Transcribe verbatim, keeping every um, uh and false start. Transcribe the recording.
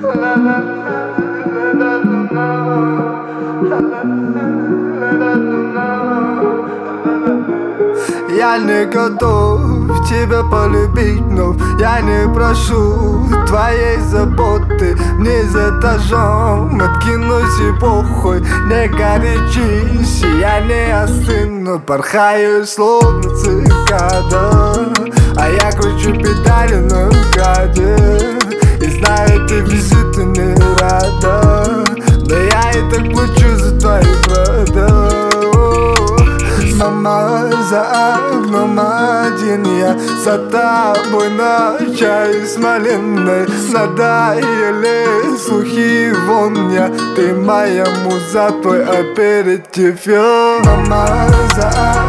Я не готов тебя полюбить, но я не прошу твоей заботы. Вниз этажом откинусь и похуй, не горячись, я не остыну. Порхаю словно цикада, а я кручу педали на МКАДе. И знаю, ты визиту не рада, но я и так плачу за твои права. Мама, за окном один я, за тобой ночаюсь малиной. Надоели слухи вон я, ты моя муза, твой аперитив. Мама, за